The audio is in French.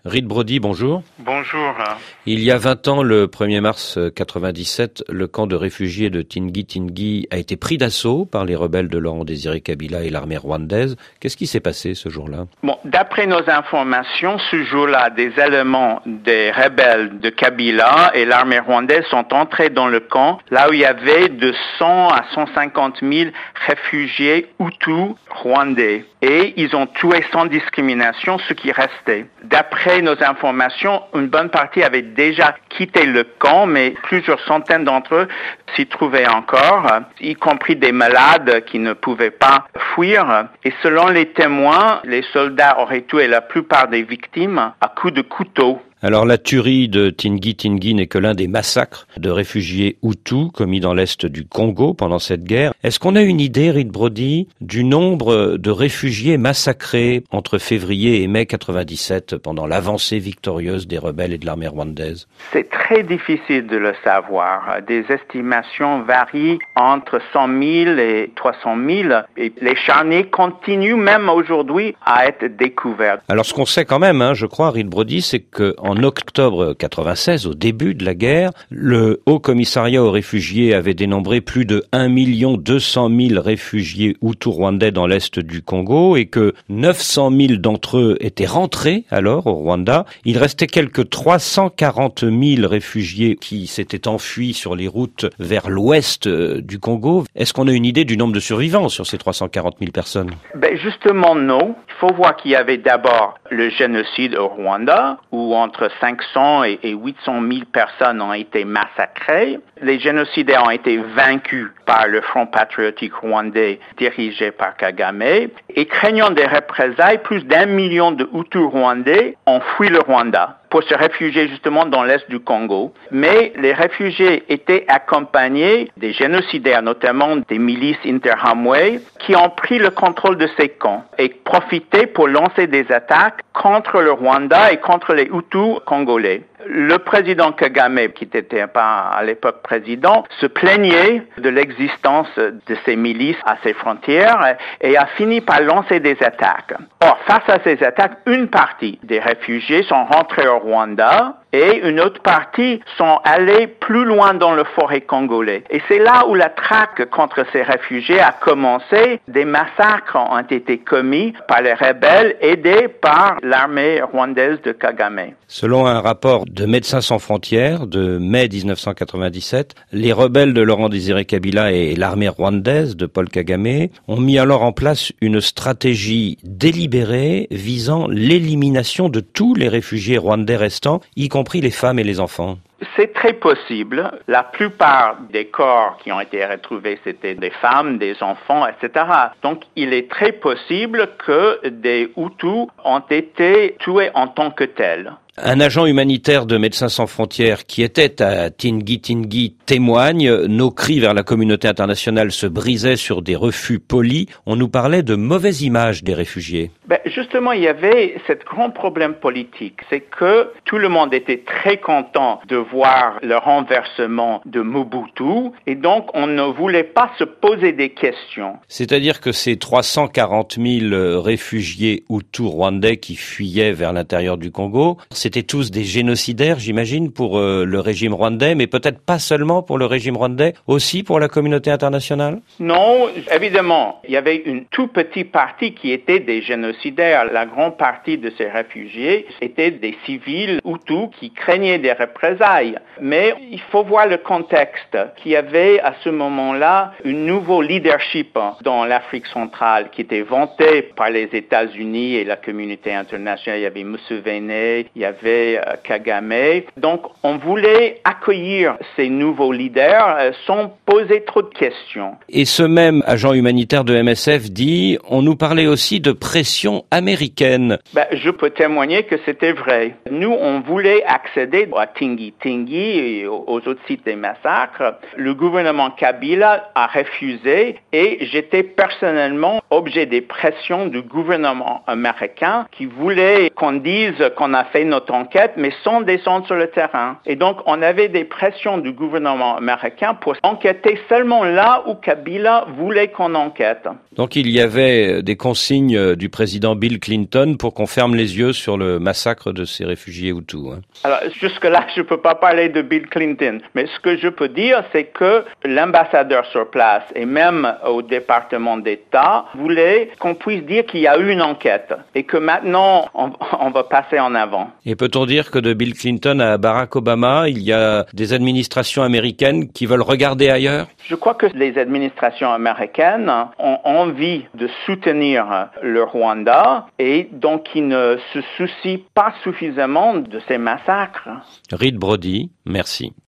Reed Brody, bonjour. Bonjour. Il y a 20 ans, le 1er mars 97, le camp de réfugiés de Tingi a été pris d'assaut par les rebelles de Laurent-Désiré Kabila et l'armée rwandaise. Qu'est-ce qui s'est passé ce jour-là? D'après nos informations, ce jour-là, des éléments des rebelles de Kabila et l'armée rwandaise sont entrés dans le camp, là où il y avait de 100 à 150 000 réfugiés Hutus rwandais. Et ils ont tué sans discrimination ceux qui restaient. D'après nos informations, une bonne partie avait déjà quitté le camp, mais plusieurs centaines d'entre eux s'y trouvaient encore, y compris des malades qui ne pouvaient pas fuir. Et selon les témoins, les soldats auraient tué la plupart des victimes à coups de couteau. Alors la tuerie de Tingi n'est que l'un des massacres de réfugiés Hutus commis dans l'est du Congo pendant cette guerre. Est-ce qu'on a une idée, Reed Brody, du nombre de réfugiés massacrés entre février et mai 97 pendant l'avancée victorieuse des rebelles et de l'armée rwandaise? C'est très difficile de le savoir. Des estimations varient entre 100 000 et 300 000 et les charniers continuent même aujourd'hui à être découverts. Alors ce qu'on sait quand même, je crois, Reed Brody, c'est que en octobre 96, au début de la guerre, le Haut Commissariat aux réfugiés avait dénombré plus de 1 200 000 réfugiés Hutus rwandais dans l'est du Congo et que 900 000 d'entre eux étaient rentrés alors au Rwanda. Il restait quelques 340 000 réfugiés qui s'étaient enfuis sur les routes vers l'ouest du Congo. Est-ce qu'on a une idée du nombre de survivants sur ces 340 000 personnes? Justement, non. Il faut voir qu'il y avait d'abord le génocide au Rwanda, où entre 500 et 800 000 personnes ont été massacrées. Les génocidaires ont été vaincus par le Front patriotique rwandais dirigé par Kagame. Et craignant des représailles, plus d'1 million de Hutus rwandais ont fui le Rwanda pour se réfugier justement dans l'est du Congo. Mais les réfugiés étaient accompagnés des génocidaires, notamment des milices Interahamwe, qui ont pris le contrôle de ces camps et profitaient pour lancer des attaques contre le Rwanda et contre les Hutus congolais. Le président Kagame, qui n'était pas à l'époque président, se plaignait de l'existence de ces milices à ses frontières et a fini par lancer des attaques. Or, face à ces attaques, une partie des réfugiés sont rentrés au Rwanda et une autre partie sont allés plus loin dans le forêt congolais. Et c'est là où la traque contre ces réfugiés a commencé. Des massacres ont été commis par les rebelles aidés par l'armée rwandaise de Kagame. Selon un rapport de Médecins sans frontières de mai 1997, les rebelles de Laurent-Désiré Kabila et l'armée rwandaise de Paul Kagame ont mis alors en place une stratégie délibérée visant l'élimination de tous les réfugiés rwandais restants, y compris les femmes et les enfants. C'est très possible. La plupart des corps qui ont été retrouvés, c'était des femmes, des enfants, etc. Donc, il est très possible que des Hutus ont été tués en tant que tels. Un agent humanitaire de Médecins sans frontières qui était à Tingi témoigne, nos cris vers la communauté internationale se brisaient sur des refus polis. On nous parlait de mauvaise image des réfugiés. Justement, il y avait ce grand problème politique. C'est que tout le monde était très content de voir le renversement de Mobutu et donc on ne voulait pas se poser des questions. C'est-à-dire que ces 340 000 réfugiés Hutus rwandais qui fuyaient vers l'intérieur du Congo, c'était tous des génocidaires, j'imagine, pour le régime rwandais, mais peut-être pas seulement pour le régime rwandais, aussi pour la communauté internationale? Non, évidemment, il y avait une toute petite partie qui était des génocidaires. La grande partie de ces réfugiés étaient des civils Hutus qui craignaient des représailles. Mais il faut voir le contexte, qu'il y avait à ce moment-là un nouveau leadership dans l'Afrique centrale qui était vanté par les États-Unis et la communauté internationale. Il y avait Museveni, il y avait Kagame. Donc, on voulait accueillir ces nouveaux leaders sans poser trop de questions. Et ce même agent humanitaire de MSF dit, on nous parlait aussi de pression américaine. Je peux témoigner que c'était vrai. Nous, on voulait accéder à Tingi et aux autres sites des massacres. Le gouvernement Kabila a refusé et j'étais personnellement objet des pressions du gouvernement américain qui voulait qu'on dise qu'on a fait notre notre enquête, mais sans descendre sur le terrain. Et donc, on avait des pressions du gouvernement américain pour enquêter seulement là où Kabila voulait qu'on enquête. Donc il y avait des consignes du président Bill Clinton pour qu'on ferme les yeux sur le massacre de ces réfugiés Hutus. Alors, jusque-là, je ne peux pas parler de Bill Clinton, mais ce que je peux dire, c'est que l'ambassadeur sur place et même au département d'État voulaient qu'on puisse dire qu'il y a eu une enquête et que maintenant, on va passer en avant. Et peut-on dire que de Bill Clinton à Barack Obama, il y a des administrations américaines qui veulent regarder ailleurs? Je crois que les administrations américaines ont envie de soutenir le Rwanda et donc ils ne se soucient pas suffisamment de ces massacres. Reed Brody, merci.